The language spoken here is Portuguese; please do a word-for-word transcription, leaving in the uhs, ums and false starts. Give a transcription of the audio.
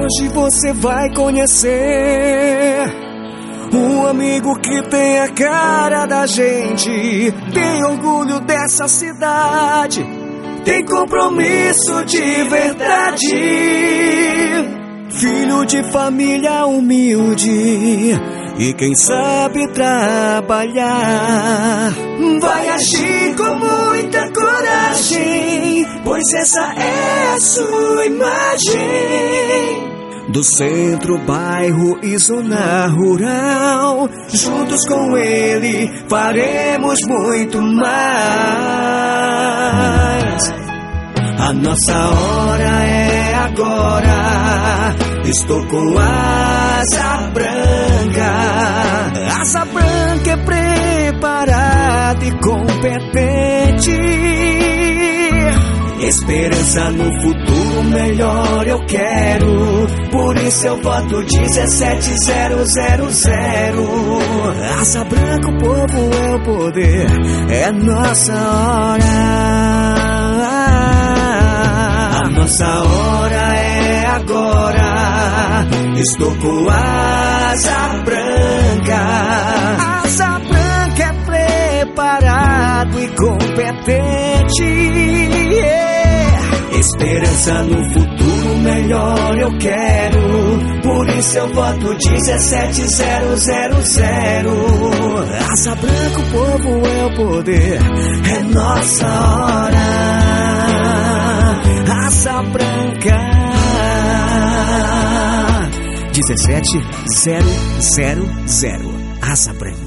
Hoje você vai conhecer um amigo que tem a cara da gente, tem orgulho dessa cidade, tem compromisso de verdade. Filho de família humilde e quem sabe trabalhar, vai agir com muita coragem, pois essa é a sua imagem. Do centro, bairro e zona rural, juntos com ele faremos muito mais. A nossa hora é agora, estou com asa branca. Asa branca é preparada e competente, esperança no futuro melhor eu quero, por isso eu voto dezessete zero zero zero. Asa branca, o povo é o poder, é nossa hora. A nossa hora é agora, estou com asa branca. Asa branca é preparado e competente, yeah. Esperança no futuro melhor eu quero, por isso eu voto dezessete zero zero zero. Asa branca, o povo é o poder, é nossa hora. Asa branca, dezessete zero zero zero. Asa branca.